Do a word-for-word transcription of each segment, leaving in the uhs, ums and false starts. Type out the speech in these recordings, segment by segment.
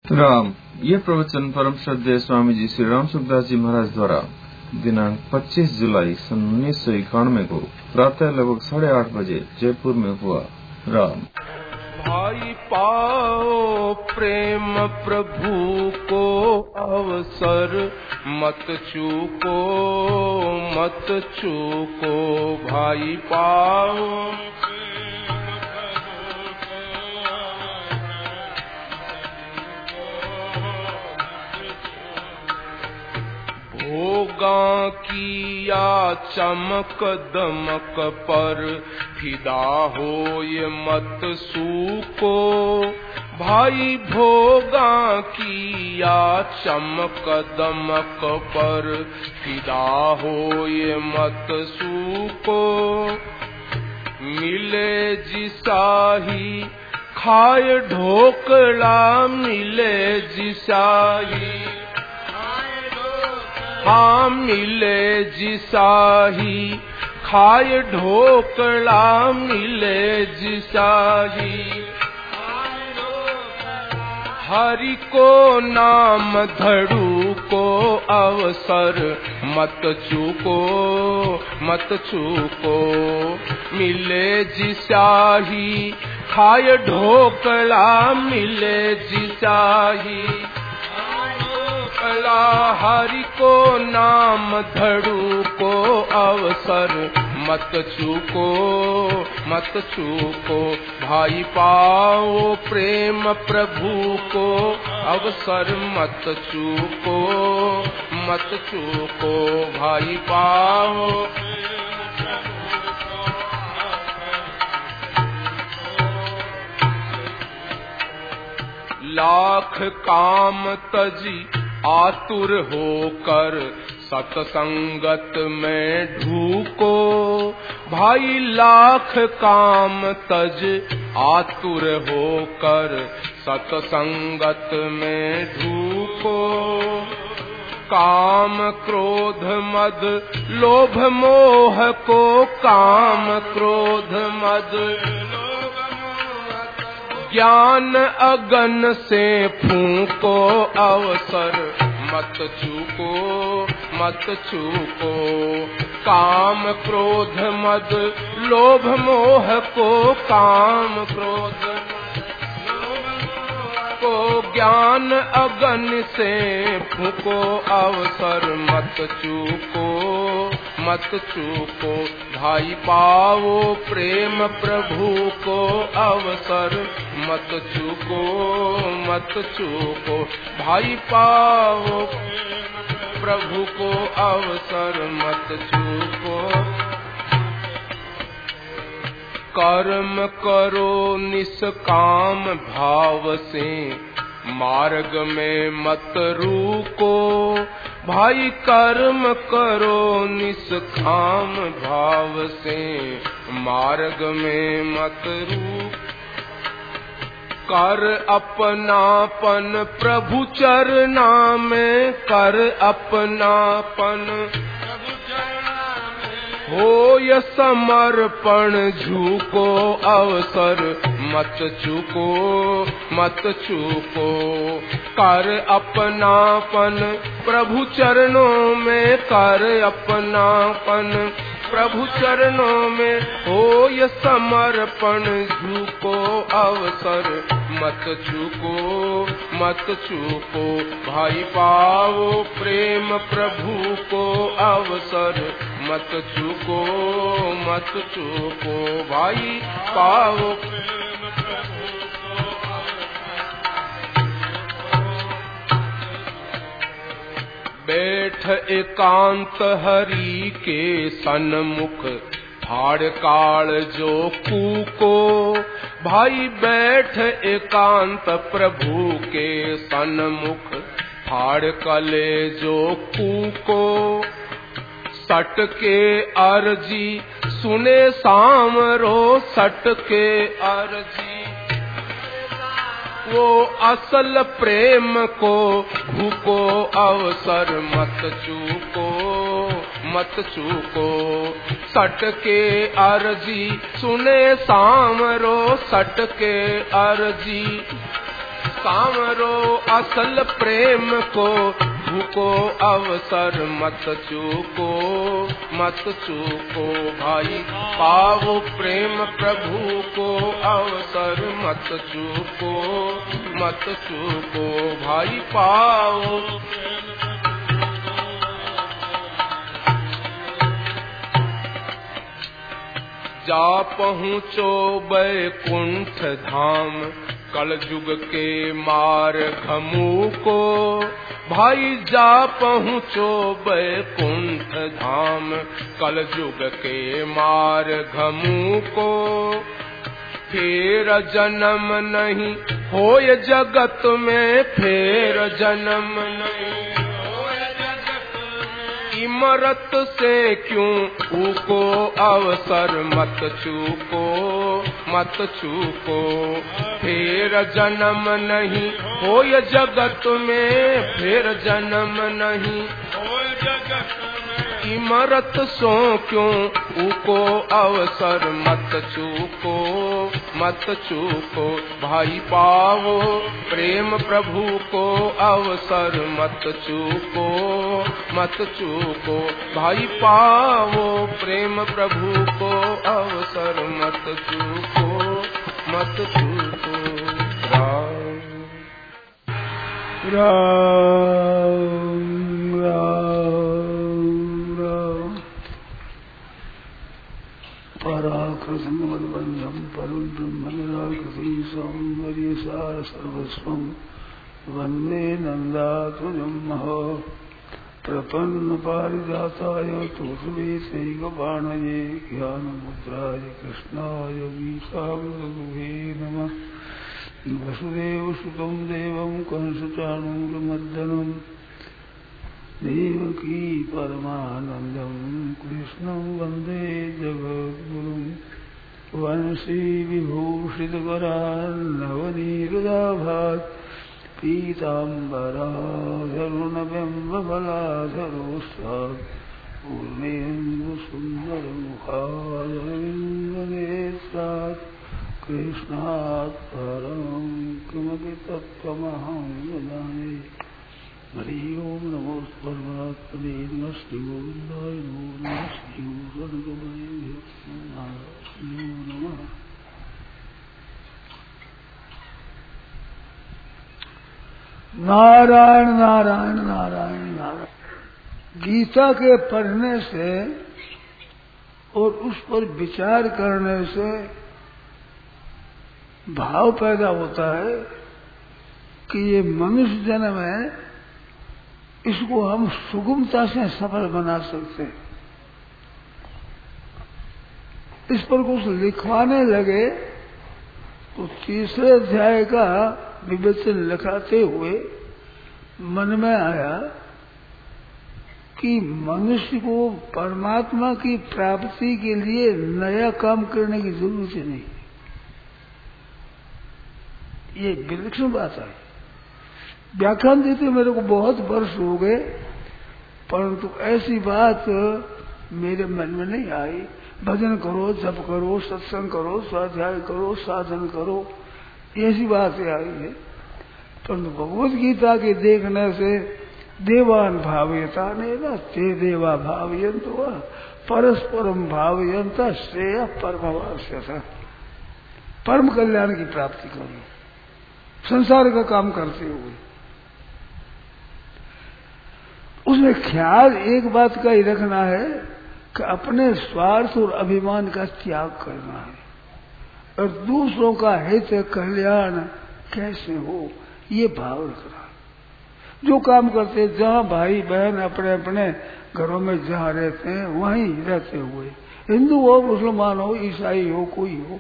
राम। यह प्रवचन परम श्रद्धेय स्वामी जी श्री राम सुखदास जी महाराज द्वारा दिनांक पच्चीस जुलाई सन उन्नीस सौ इक्यानवे को प्रातः लगभग साढ़े आठ बजे जयपुर में हुआ। राम। भाई पाओ प्रेम प्रभु को अवसर, मत चूको मत चूको। भाई पाओ भोगा किया चमक दमक पर, फिदा हो ये मत सूको। भाई भोगा किया चमक दमक पर, फिदा हो ये मत सूको। मिले जिसाही खाए ढोकला, मिले जिसाही हाँ मिले जिसाही खाए ढोकला, मिले जिसाही। हरि को नाम धड़ू को अवसर, मत चूको मत चूको। मिले जिसाही खाए ढोकला, मिले जिसाही। हरि को नाम धड़ू को अवसर, मत चूको मत चूको। भाई पाओ प्रेम प्रभु को अवसर, मत चूको मत चूको। भाई पाओ लाख काम तजी आतुर होकर, सतसंगत में ढूको। भाई लाख काम तज आतुर होकर, सतसंगत में ढूको। काम क्रोध मद लोभ मोह को, काम क्रोध मद ज्ञान अगन से फूको अवसर, मत चूको मत चूको। काम क्रोध मद लोभ मोह को, काम क्रोध को ज्ञान अगन से फूको अवसर, मत चूको मत चूको। भाई पाओ प्रेम प्रभु को अवसर, मत चूको मत चूको। भाई पाओ प्रभु को अवसर, मत चूको। कर्म करो निष्काम भाव से, मार्ग में मत रुको। भाई कर्म करो निष्काम भाव से, मार्ग में मत रुको। कर अपनापन प्रभु चरना में, कर अपनापन हो य समर्पण, झुको अवसर, मत चूको मत चूको। कर अपनापन प्रभु चरणों में, कर अपनापन प्रभु चरणों में हो य समर्पण, झुको अवसर, मत चूको मत चूको। भाई पाओ प्रेम प्रभु को अवसर, मत चूको मत चूको। भाई पाओ बैठ एकांत हरि के सन्मुख, फाड़ काल जो कूको। भाई बैठ एकांत प्रभु के सन्मुख, फाड़ कले जो कूको। सट के अर्जी सुने सामरो, सट के अर्जी वो असल प्रेम को भूको अवसर, मत चूको मत चूको। सट के अर्जी सुने सामरो, सट के अर्जी सांवरो असल प्रेम को, भूको अवसर मत चूको, मत चूको भाई पाओ प्रेम प्रभु को, अवसर मत चूको, मत चूको भाई पाओ। जा पहुँचो बैकुंठ धाम, कल युग के मार घमू को, भाई जा पहुँचो बैकुंठ धाम, कल युग के मार घमू को। फेर जन्म नहीं होय जगत में, फेर जन्म नहीं इमरत से क्यों ऊको, अवसर मत चूको, मत चूको। फिर जन्म नहीं होय जगत में, फिर जन्म नहीं होय जगत में इमरत सो क्यों ऊको, अवसर मत चूको, मत चूको भाई पाओ प्रेम प्रभु को, अवसर मत चूको, मत चूको भाई पाओ प्रेम प्रभु को, अवसर मत चूको, मत चूको। राम राम राम राम। पराकृतं मद्बन्धं परं ब्रह्म निराकृति सौन्दर्यसार सर्वस्वं वन्दे नन्दात्मजं महो। प्रपन्न पारिजाताय तुलसीगवाणये ज्ञानमुद्राय कृष्णाय गीतामृतदुहे नमः। वसुदेवसुतं देवं कंसचाणूरमर्दनं देवकी परमानन्दं कृष्णं वन्दे जगद्गुरुं। वंशी विभूषितकरान्नवनीरदाभात् पीताम्बराधरुणबिम्बफलाधरोस्तात् पूर्णेन्दुसुन्दरमुखारविन्दनेत्रात् कृष्णात् परं किमपि तत्त्वमहं वदामि। हरि ओं नमो परमात्मने नमः श्रीगोविन्दाय नमो नमः श्रीगुरुगणपतये नमः। नारायण नारायण नारायण नारायण। गीता के पढ़ने से और उस पर विचार करने से भाव पैदा होता है कि ये मनुष्य जन्म है, इसको हम सुगमता से सफल बना सकते हैं। इस पर कुछ लिखवाने लगे तो तीसरे अध्याय का विवेचन लिखाते हुए मन में आया कि मनुष्य को परमात्मा की प्राप्ति के लिए नया काम करने की जरूरत नहीं। ये विलक्षण बात है। व्याख्यान देते मेरे को बहुत वर्ष हो गए, परंतु ऐसी बात मेरे मन में नहीं आई। भजन करो, जप करो, सत्संग करो, स्वाध्याय करो, साधन करो, ऐसी बातें आई है। परंतु भगवत गीता के देखने से देवान भावयता ने ना ते देवा भावयंत हुआ परस्परम भावयंत श्रेय परमवास्यता। परम कल्याण की प्राप्ति करो संसार का काम करते हुए। उसमें ख्याल एक बात का ही रखना है कि अपने स्वार्थ और अभिमान का त्याग करना है और दूसरों का हित कल्याण कैसे हो ये भाव रखना है। जो काम करते जहाँ भाई बहन अपने अपने घरों में जहाँ रहते हैं वहीं रहते हुए, हिंदू हो, मुसलमान हो, ईसाई हो, कोई हो,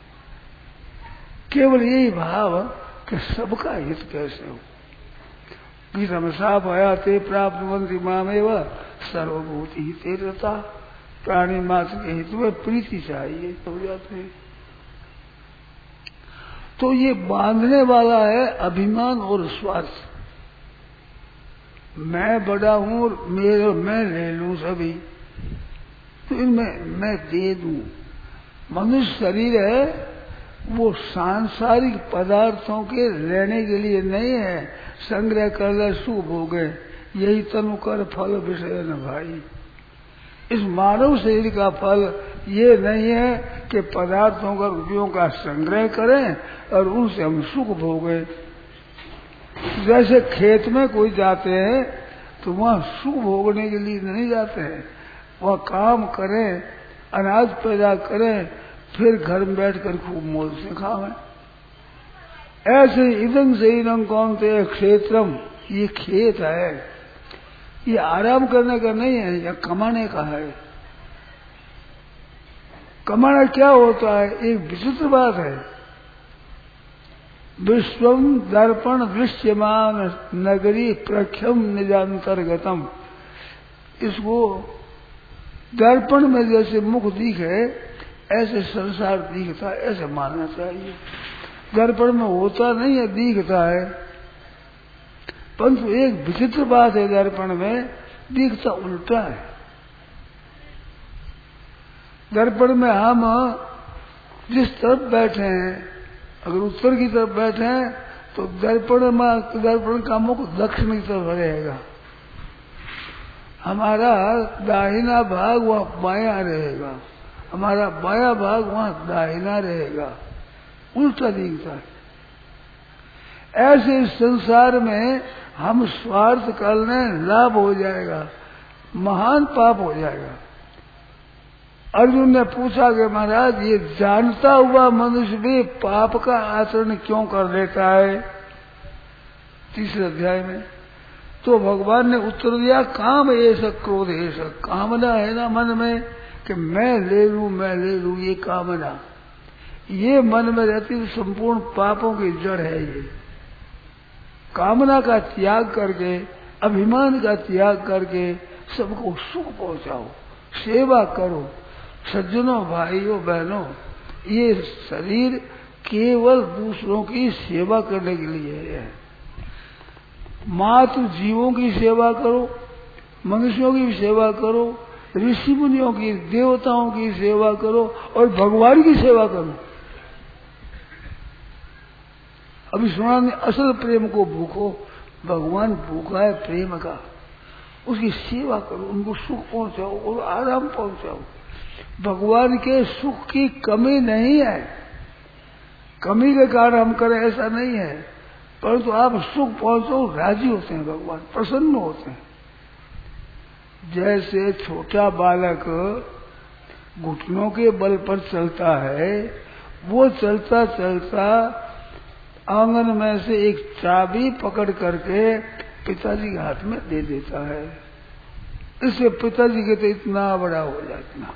केवल यही भाव कि सबका हित कैसे हो। गीता में साफ आया ते प्राप्त मंत्री मामेव सर्वभूति हिते रहता। प्राणी मात्र के हित में प्रीति चाहिए हो जाते हैं। तो ये बांधने वाला है अभिमान और स्वार्थ। मैं बड़ा हूं और मेरे मैं ले लूं सभी, तो इनमें मैं दे दूं। मनुष्य शरीर है, वो सांसारिक पदार्थों के रहने के लिए नहीं है। संग्रह कर ले सुख भोगे, यही तनु कर फल विषय न भाई। इस मानव शरीर का फल ये नहीं है कि पदार्थों का रुपयों का संग्रह करें और उनसे हम सुख भोगे। जैसे खेत में कोई जाते हैं तो वहाँ सुख भोगने के लिए नहीं जाते हैं, वह काम करें, अनाज पैदा करें, फिर घर में बैठकर खूब मौज से खावें। ऐसे इदं से इदं कौनते क्षेत्रम, ये खेत है, ये आराम करने का नहीं है, यह कमाने का है। कमाना क्या होता है? एक विचित्र बात है। विश्वम दर्पण दृश्यमान नगरी प्रख्यम निजांतर्गतम। इसको दर्पण में जैसे मुख दिखे ऐसे संसार दिखता है, ऐसे मानना चाहिए। दर्पण में होता नहीं है, दिखता है। परंतु एक विचित्र बात है, दर्पण में दिखता उल्टा है। दर्पण में हम जिस तरफ बैठे हैं, अगर उत्तर की तरफ बैठे हैं तो दर्पण में दर्पण का मुख दक्षिण की तरफ रहेगा, हमारा दाहिना भाग वह बायां रहेगा, हमारा बायां भाग वहां दाहिना रहेगा, उल्टा दिखता है। ऐसे इस संसार में हम स्वार्थ करने लाभ हो जाएगा, महान पाप हो जाएगा। अर्जुन ने पूछा कि महाराज ये जानता हुआ मनुष्य भी पाप का आचरण क्यों कर लेता है? तीसरे अध्याय में तो भगवान ने उत्तर दिया, काम ऐसा क्रोध ऐसा, कामना है ना मन में कि मैं ले लूं मैं ले लूं, ये कामना ये मन में रहती तो संपूर्ण पापों की जड़ है। ये कामना का त्याग करके, अभिमान का त्याग करके सबको सुख पहुंचाओ, सेवा करो। सज्जनों, भाइयों, बहनों, ये शरीर केवल दूसरों की सेवा करने के लिए है। मात्र जीवों की सेवा करो, मनुष्यों की सेवा करो, ऋषि मुनियों की, देवताओं की सेवा करो और भगवान की सेवा करो। अभी सुना नहीं, असल प्रेम को भूखो, भगवान भूखा है प्रेम का, उसकी सेवा करो, उनको सुख पहुंचाओ और आराम पहुंचाओ। भगवान के सुख की कमी नहीं है, कमी के कारण हम करें ऐसा नहीं है, परंतु आप सुख पहुंचो, राजी होते हैं, भगवान प्रसन्न होते हैं। जैसे छोटा बालक घुटनों के बल पर चलता है, वो चलता चलता आंगन में से एक चाबी पकड़ करके पिताजी के हाथ में दे देता है। इससे पिताजी के तो इतना बड़ा हो जाए, इतना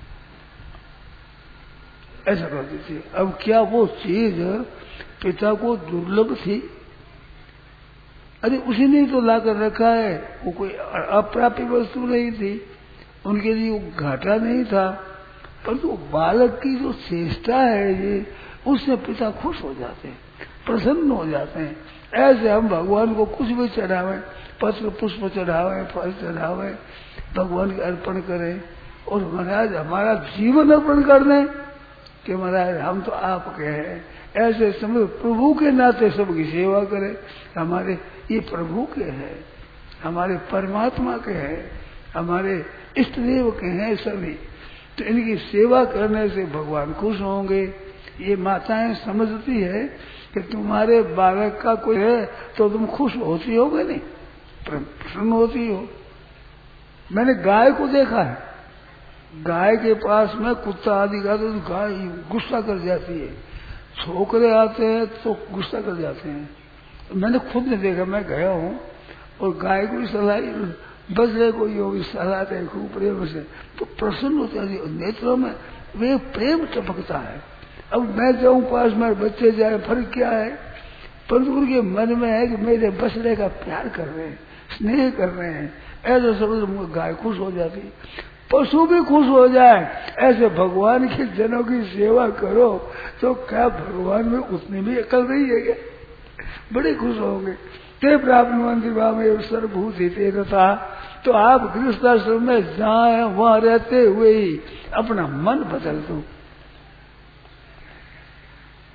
ऐसा करती थी। अब क्या वो चीज पिता को दुर्लभ थी? अरे उसी ने तो ला कर रखा है, वो कोई अप्राप्य वस्तु नहीं थी, उनके लिए वो घाटा नहीं था। परंतु तो बालक की जो चेष्टा है ये, उससे पिता खुश हो जाते हैं, प्रसन्न हो जाते हैं। ऐसे हम भगवान को कुछ भी चढ़ावें, पत्र पुष्प चढ़ावें, फल चढ़ावें, भगवान के अर्पण करें और महाराज हमारा जीवन अर्पण कर दें कि महाराज हम तो आपके हैं। ऐसे समझ प्रभु के नाते सबकी सेवा करें, हमारे ये प्रभु के हैं, हमारे परमात्मा के हैं, हमारे इष्ट देव के हैं सभी, तो इनकी सेवा करने से भगवान खुश होंगे। ये माताएं समझती है कि तुम्हारे बालक का कोई है तो तुम खुश होती होगे, नहीं प्रसन्न होती हो। मैंने गाय को देखा है, गाय के पास में कुत्ता आदि का तो गाय गुस्सा कर जाती है, छोकरे आते हैं तो गुस्सा कर जाते हैं। मैंने खुद ने देखा, मैं गया हूँ और गाय को सलाह बजरे को योगी सलाह दे खूब प्रेम से, तो प्रसन्न होते हैं, नेत्रों में वे प्रेम टपकता है। अब मैं जाऊं पास में बच्चे जाए, फर्क क्या है? परंतु उनके मन में है कि मेरे बछड़े का प्यार कर रहे हैं, स्नेह कर रहे हैं, ऐसा समझ गाय खुश हो जाती, पशु भी खुश हो जाए। ऐसे भगवान के जनों की सेवा करो तो क्या भगवान में उतनी भी अकल नहीं है क्या? बड़े खुश होंगे। ते प्राप्त मंदिर सर्वभूत हिते तथा, तो आप गृहस्थाश्रम में जाए, वहां रहते हुए ही अपना मन बदल दो।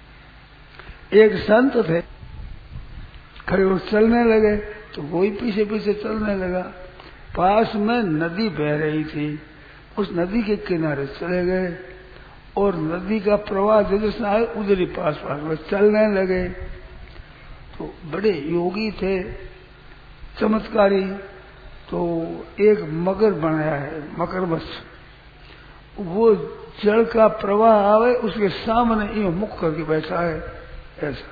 एक संत थे, खड़े वो चलने लगे तो वही पीछे पीछे चलने लगा। पास में नदी बह रही थी, उस नदी के किनारे चले गए और नदी का प्रवाह जैसे आए उधर ही पास पास में चलने लगे। तो बड़े योगी थे, चमत्कारी। तो एक मगर बनाया है, मगरमच्छ, वो जल का प्रवाह आवे उसके सामने ये मुख करके बैठा है ऐसा।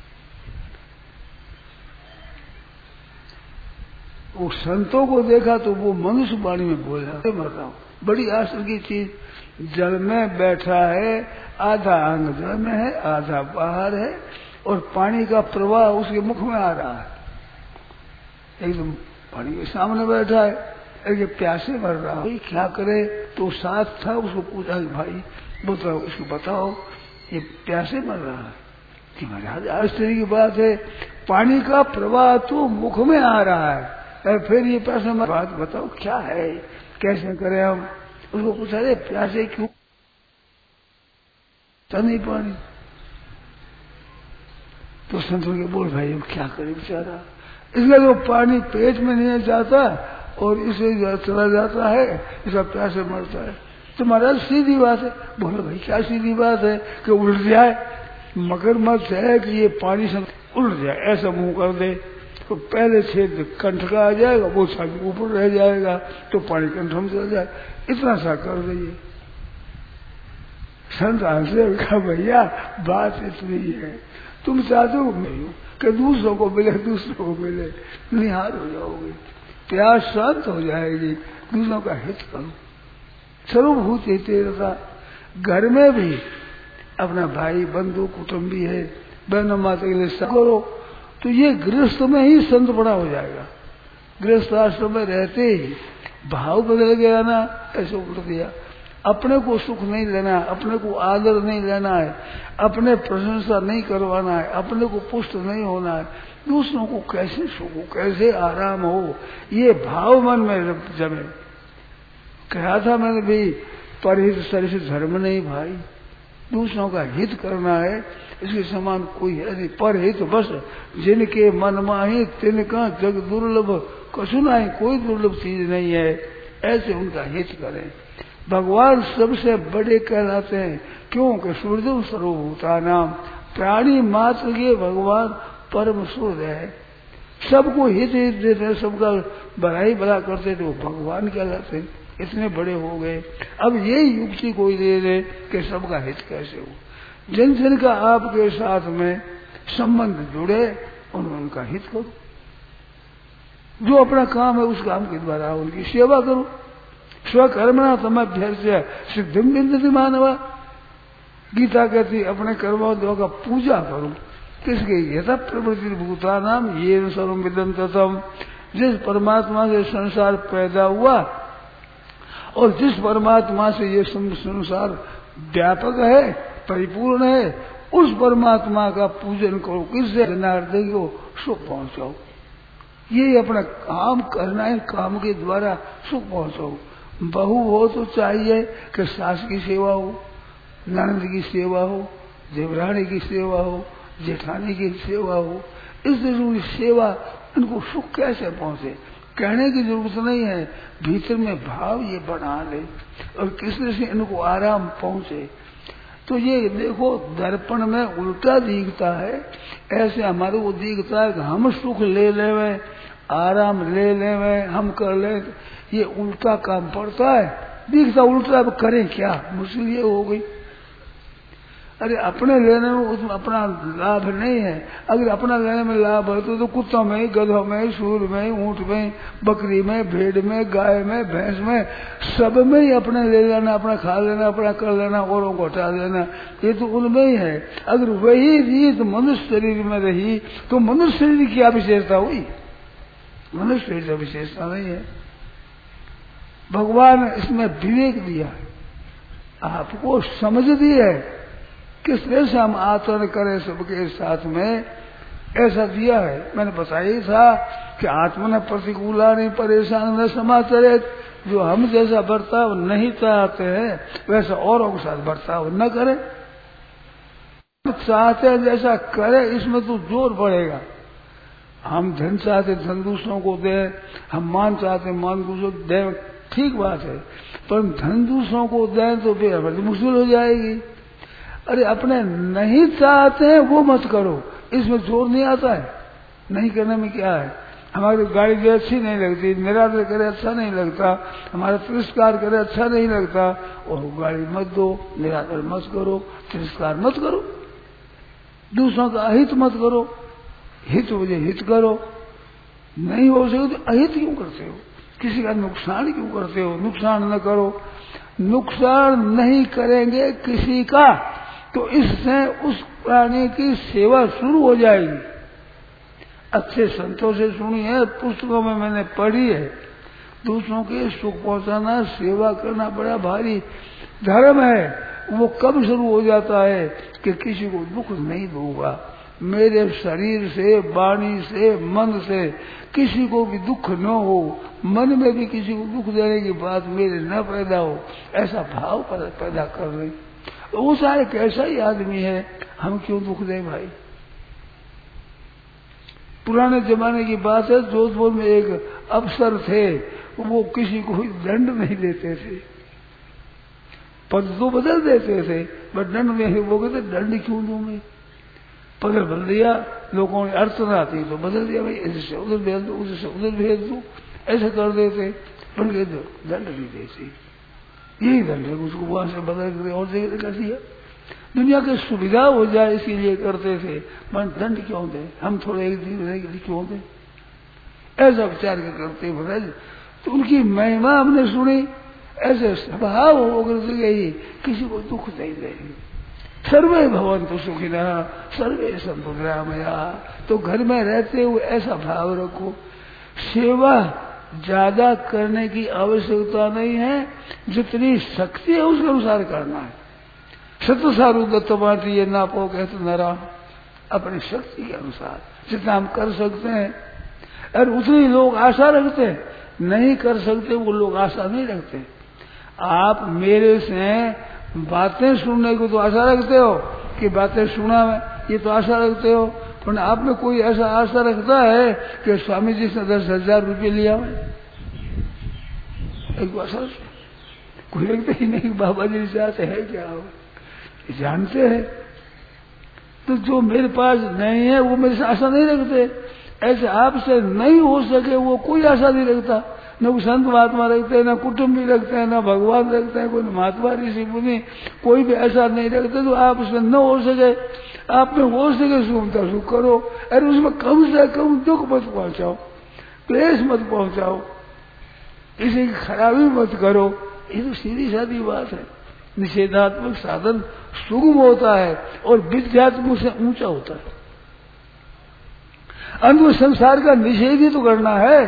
वो संतों को देखा तो वो मनुष्य वाणी में बोला, बताओ बड़ी आश्चर्य की चीज, जल में बैठा है, आधा अंग जल में है आधा बाहर है और पानी का प्रवाह उसके मुख में आ रहा है, एकदम पानी के सामने बैठा है, एक प्यासे मर रहा है, क्या करे। तो साथ था, उसको पूछा कि भाई बताओ, उसको बताओ ये प्यासे मर रहा है कि महाराज आश्चर्य की बात है, पानी का प्रवाह तो मुख में आ रहा है और फिर ये प्यासे मर, बात बताओ क्या है, कैसे करें हम। उसको पूछा रे प्यासे क्यों, नहीं पानी। तो संतों के बोल भाई क्या करे बेचारा, इसलिए तो पानी पेट में नहीं जाता और इसे चला जाता है, इसका प्यासे मरता है। तो महाराज सीधी बात है। बोले भाई क्या सीधी बात है कि उल्ट जाए, मगरमच्छ है कि ये पानी से उल्ट जाए, ऐसा मुंह कर दे तो पहले छेद कंठ का आ जाएगा, वो सब ऊपर रह जाएगा तो पानी कंठ में चल जाए, इतना सा कर दीजिए। संत हंसे, कहा भैया बात इतनी है, तुम चाहते हो कि दूसरों को मिले, दूसरों को मिले, निहार हो जाओगे, प्यास शांत हो जाएगी, दूसरों का हित करो। सर्वभूत हितेरता, घर में भी अपना भाई बंधु कुटुंबी है, बहन माता के लिए सब करो, तो ये गृहस्थ में ही संत बड़ा हो जाएगा। गृहस्थ आश्रम में रहते ही भाव बदल गया ना, ऐसे उल्ट दिया। अपने को सुख नहीं लेना है, अपने को आदर नहीं लेना है, अपने प्रशंसा नहीं करवाना है, अपने को पुष्ट नहीं होना है, दूसरों को कैसे सुख हो, कैसे आराम हो, ये भाव मन में जमे। कहा था मैंने भी, परहित सरित धर्म नहीं भाई, दूसरों का हित करना है, इसके समान कोई है नहीं। परहित बस जिनके मन माही तिनका जग दुर्लभ, कछु नहीं, कोई दुर्लभ चीज नहीं है, ऐसे उनका हित करें। भगवान सबसे बड़े कहलाते हैं, क्योंकि सूर्य सर्वभूता नाम, प्राणी मात्र के भगवान परम सूर्य है, सबको हित हित देते हैं, सबका भलाई भला करते थे, वो भगवान कहलाते हैं, इतने बड़े हो गए। अब ये युक्ति कोई दे दे कि सबका हित कैसे हो। जिन जिन का आपके साथ में संबंध जुड़े उन उनका हित करो, जो अपना काम है उस काम के द्वारा उनकी सेवा करो। स्वकर्मणा तमभ्यर्च्य सिद्धिं विन्दति मानव, गीता कहती अपने कर्मों का पूजा करो। किसके? यथा प्रवृत्ति भूता नाम ये सर्वं विदन्तम्, जिस परमात्मा से संसार पैदा हुआ और जिस परमात्मा से ये संसार व्यापक है, परिपूर्ण है, उस परमात्मा का पूजन करो। किससे? जनार्दन को सुख पहुंचाओ। ये अपना काम करना है, काम के द्वारा सुख पहुंचाओ। बहू हो तो चाहिए कि सास की सेवा हो, ननद की सेवा हो, देवरानी की सेवा हो, जेठानी की सेवा हो। इस जरूरी सेवा इनको सुख कैसे पहुंचे, कहने की जरूरत नहीं है, भीतर में भाव ये बना ले और किस तरह से इनको आराम पहुंचे। तो ये देखो दर्पण में उल्टा दिखता है, ऐसे हमारे को दिखता है कि हम सुख ले लेवे, आराम ले लेवे, हम कर ले, ये उल्टा काम पड़ता है, दिखता उल्टा। अब करें क्या, मुश्किल ये हो गई। अरे अपने लेने में उसमें अपना लाभ नहीं है, अगर अपना लेने में लाभ है तो, तो कुत्तों में, गधों में, सूर में, ऊंट में, बकरी में, भेड़ में, गाय में, भैंस में, सब में ही अपने ले लेना, अपना खा लेना, अपना कर लेना, औरों को हटा देना, ये तो उनमें ही है। अगर वही रीत मनुष्य शरीर में रही तो मनुष्य शरीर की क्या विशेषता हुई? मनुष्य शरीर की विशेषता नहीं है। भगवान इसमें विवेक दिया है, आपको समझ दी है, किस तरह से हम आचरण करें सबके साथ में, ऐसा दिया है। मैंने बताया ही था कि आत्मा ने प्रतिकूला नहीं परेशान न समाचरित, जो हम जैसा बर्ताव नहीं चाहते हैं वैसा औरों के साथ बर्ताव न करें। चाहते हैं जैसा करे, इसमें तो जोर पड़ेगा। हम धन चाहते धन दूसरों को दे, हम मान चाहते मान दूसरों को दे, ठीक बात है, पर धन दूसरों को दें तो फिर हमारी मुश्किल हो जाएगी। अरे अपने नहीं चाहते हैं वो मत करो, इसमें जोर नहीं आता है। नहीं करने में क्या है? हमारी गाड़ी जो अच्छी नहीं लगती, निरादर करे अच्छा नहीं लगता, हमारा तिरस्कार करे अच्छा नहीं लगता, और गाड़ी मत दो, निरादर मत करो, तिरस्कार मत करो, दूसरों का अहित मत करो, हित वजह हित करो। नहीं हो सके तो अहित क्यों करते हो? किसी का नुकसान क्यों करते हो? नुकसान न करो। नुकसान नहीं करेंगे किसी का तो इससे उस प्राणी की सेवा शुरू हो जाएगी। अच्छे संतों से सुनी है, पुस्तकों में मैंने पढ़ी है, दूसरों के सुख पहुंचाना, सेवा करना बड़ा भारी धर्म है। वो कब शुरू हो जाता है कि किसी को दुख नहीं दूंगा, मेरे शरीर से, वाणी से, मन से किसी को भी दुख न हो, मन में भी किसी को दुख देने की बात मेरे न पैदा हो, ऐसा भाव पैदा कर रहे। वो सारे कैसा ही आदमी है, हम क्यों दुख दें भाई? पुराने जमाने की बात है, जोधपुर में एक अफसर थे, वो किसी को दंड नहीं देते थे, पद तो बदल देते थे, बट दंड नहीं। वो कहते दंड क्यों दूं मैं? पद बदल दिया, लोगों ने अर्चना थी तो बदल दिया, भाई ऐसे उधर भेज दो, उधर उधर भेज दो, ऐसे कर देते, पर दंड नहीं देते। यही दंड है, उसको वहां से बदल कर और जगह कर दिया। दुनिया की सुविधा हो जाए इसीलिए करते थे, पर दंड क्यों दे? हम थोड़े एक दिन रहने के लिए क्यों दे? ऐसा विचार करते महाराज। तो उनकी महिमा हमने सुनी, ऐसे स्वभाव होकर गई, किसी को दुख नहीं देगी। सर्वे भवन्तु सुखिनः सर्वे सन्तु निरामयाः। तो घर में रहते हुए ऐसा भाव रखो, सेवा ज्यादा करने की आवश्यकता नहीं है, जितनी शक्ति है उसके अनुसार करना है। सत्य सारू दत्तवाटी ये नापो कहते नरा, अपनी शक्ति के अनुसार जितना हम कर सकते हैं। और उतनी लोग आशा रखते हैं, नहीं कर सकते वो लोग आशा नहीं रखते। आप मेरे से बातें सुनने को तो आशा रखते हो कि बातें सुना मैं, ये तो आशा रखते हो, पर आप में कोई ऐसा आशा रखता है कि स्वामी जी से दस हजार रुपये लिया मैं? एक आशा कोई रखते ही नहीं। बाबा जी से आते है क्या हो? जानते हैं। तो जो मेरे पास नहीं है वो मेरे से आशा नहीं रखते। ऐसे आपसे नहीं हो सके वो कोई आशा नहीं रखता। न कोई संत महात्मा रखते हैं, न कुटुंब भी रखते हैं, न भगवान रखते हैं, कोई महात्मा ऋषि मुनि कोई भी ऐसा नहीं रखते। तो आप उसमें न हो सके, आप में हो सके सुखता सुख करो, अरे उसमें कम से कम दुख मत पहुंचाओ, क्लेश मत पहुंचाओ, किसी की खराबी मत करो। ये तो सीधी सादी बात है। निषेधात्मक साधन सुगम होता है और विद्यात्मक से ऊंचा होता है। अंत संसार का निषेध ही तो करना है।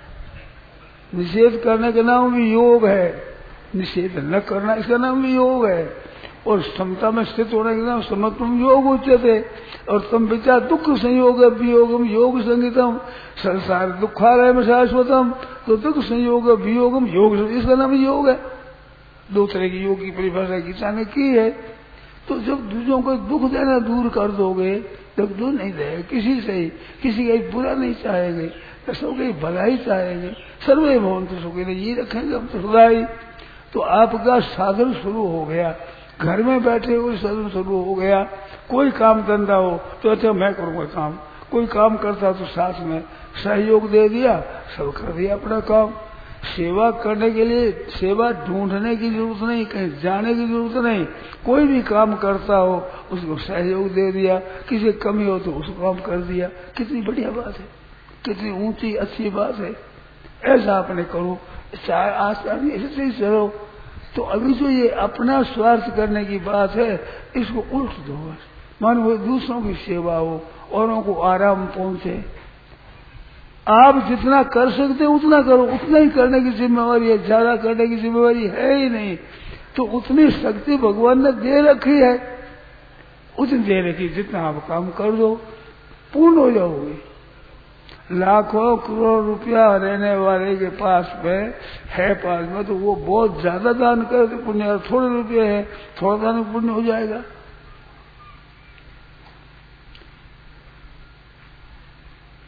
निषेध करने का नाम भी योग है, निषेध न करना इसका नाम भी योग है। और समता में स्थित होने के नाम समत्वम योग उच्यते। और तम विचार दुख संयोग वियोगम योग संगीतम संसार दुखालय में शाश्वतम। तो दुख संयोग वियोगम योग, इसका नाम योग है। दो तरह की योग की परिभाषा गीता ने की है। तो जब दूसरों को दुख देना दूर कर दोगे, तब दूर नहीं देगा किसी से ही, किसी का बुरा नहीं चाहेंगे, सबकी भलाई चाहेंगे। सर्वे भवन्तु सुखिनः ये रखेंगे हम तो सदाई। तो आपका साधन शुरू हो गया, घर में बैठे हुए साधन शुरू हो गया। कोई काम धंधा हो तो अच्छा मैं करूंगा काम, कोई काम करता तो साथ में सहयोग दे दिया, सब कर दिया अपना काम। सेवा करने के लिए सेवा ढूंढने की जरूरत नहीं, कहीं जाने की जरूरत नहीं। कोई भी काम करता हो उसको सहयोग दे दिया, किसी कमी हो तो उसको काम कर दिया। कितनी बढ़िया बात है, कितनी ऊंची अच्छी बात है। ऐसा आपने करो, आसान ऐसे ही चलो। तो अभी जो ये अपना स्वार्थ करने की बात है, इसको उल्ट दो। मानो दूसरों की सेवा हो, औरों को आराम पहुंचे। आप जितना कर सकते हैं उतना करो, उतना ही करने की जिम्मेवारी है, ज्यादा करने की जिम्मेवारी है ही नहीं। तो उतनी शक्ति भगवान ने दे रखी है, उतनी दे रखी, जितना आप काम कर दो पूर्ण हो जाओगे। लाखों करोड़ रुपया रहने वाले के पास में है, पास में, तो वो बहुत ज्यादा दान कर पुण्य, थोड़े रुपये है थोड़ा दान पुण्य हो जाएगा।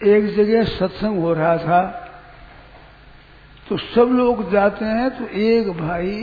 एक जगह सत्संग हो रहा था, तो सब लोग जाते हैं, तो एक भाई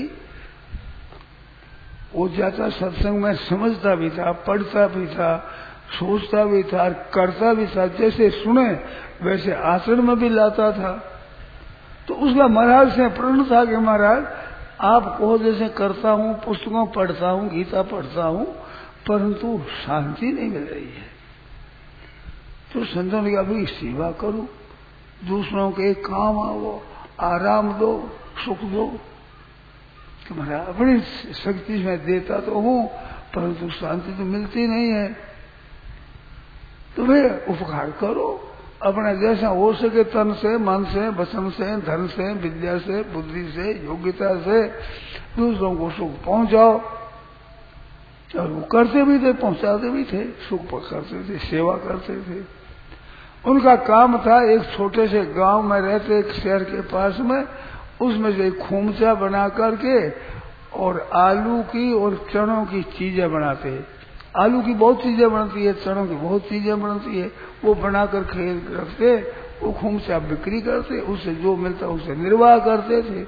वो जाता सत्संग में, समझता भी था, पढ़ता भी था, सोचता भी था, करता भी था, जैसे सुने वैसे आचरण में भी लाता था। तो उसका महाराज से प्रण था कि महाराज आप कहो जैसे करता हूँ, पुस्तकों पढ़ता हूँ, गीता पढ़ता हूँ, परंतु शांति नहीं मिल रही है। तो संतों ने कहा भाई सेवा करो, दूसरों के काम आओ, आराम दो, सुख दो। तो महाराज अपनी शक्ति में देता तो हूँ, परंतु शांति तो मिलती नहीं है। तो वे उपकार करो, अपने जैसा हो सके तन से, मन से, वचन से, धन से, विद्या से, बुद्धि से, योग्यता से दूसरों को सुख पहुंचाओ। और वो करते भी थे, पहुंचाते भी थे, सुख करते थे, सेवा करते थे। उनका काम था, एक छोटे से गांव में रहते, एक शहर के पास में, उसमें से खूमचा बना करके और आलू की और चनों की चीजें बनाते। आलू की बहुत चीजें बनती है, चनों की बहुत चीजें बनती है, वो बनाकर खेल रखते, वो खूमचा बिक्री करते, उससे जो मिलता उससे निर्वाह करते थे।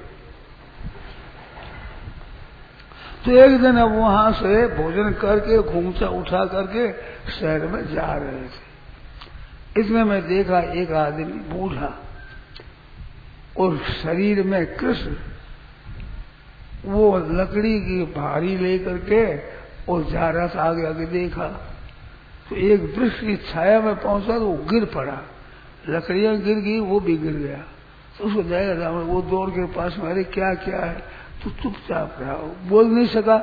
तो एक दिन अब वहां से भोजन करके खूमचा उठा करके शहर में जा रहे थे। इसमें मैं देखा एक आदमी बूढ़ा और शरीर में कृष्ण, वो लकड़ी की भारी लेकर के और जा रहा था, आगे आगे देखा तो एक वृक्ष की छाया में पहुंचा तो वो गिर पड़ा, लकड़ियां गिर गई, वो भी गिर गया। तो उसको जाएगा, वो दौड़ के पास में, अरे क्या क्या है? तो चुपचाप रहा, बोल नहीं सका,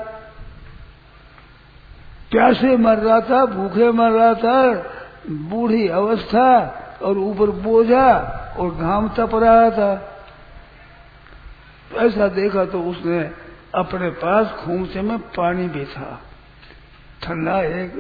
प्यासे मर रहा था, भूखे मर रहा था, बूढ़ी अवस्था और ऊपर बोझा और घाम तप रहा था। तो ऐसा देखा तो उसने अपने पास खूंचे में पानी भी था, ठंडा एक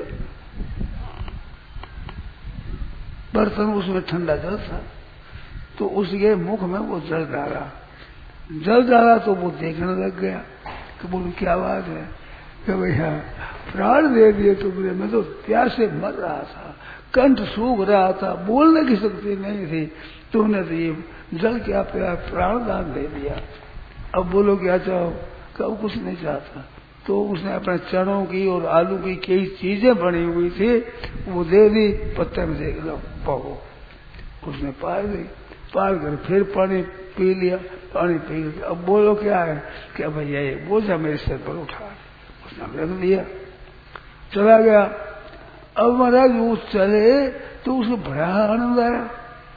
बर्तन, उसमें ठंडा जल था, तो उसके मुख में वो जल डाला, जल डाला तो वो देखने लग गया कि बोलो क्या बात है? कि भैया प्राण दे दिए तुमने, मैं तो प्यासे मर रहा था, कंठ सूख रहा था, बोलने की शक्ति नहीं थी, तुमने तो ये जल क्या पिया, प्राण दान दे दिया, अब बोलो क्या चाहो? कब कुछ नहीं चाहता। तो उसने अपने चनों की और आलू की कई चीजें बनी हुई थी, वो दे दी, पत्ते में देख लो पाओ, उसने पार दी, पार कर फिर पानी पी लिया, पानी पी लिया, अब बोलो क्या है? क्या भैया ये बोझा मेरे सिर पर उठा, उसने रख दिया, चला गया। अब महाराज वो चले तो उसको बड़ा आनंद आया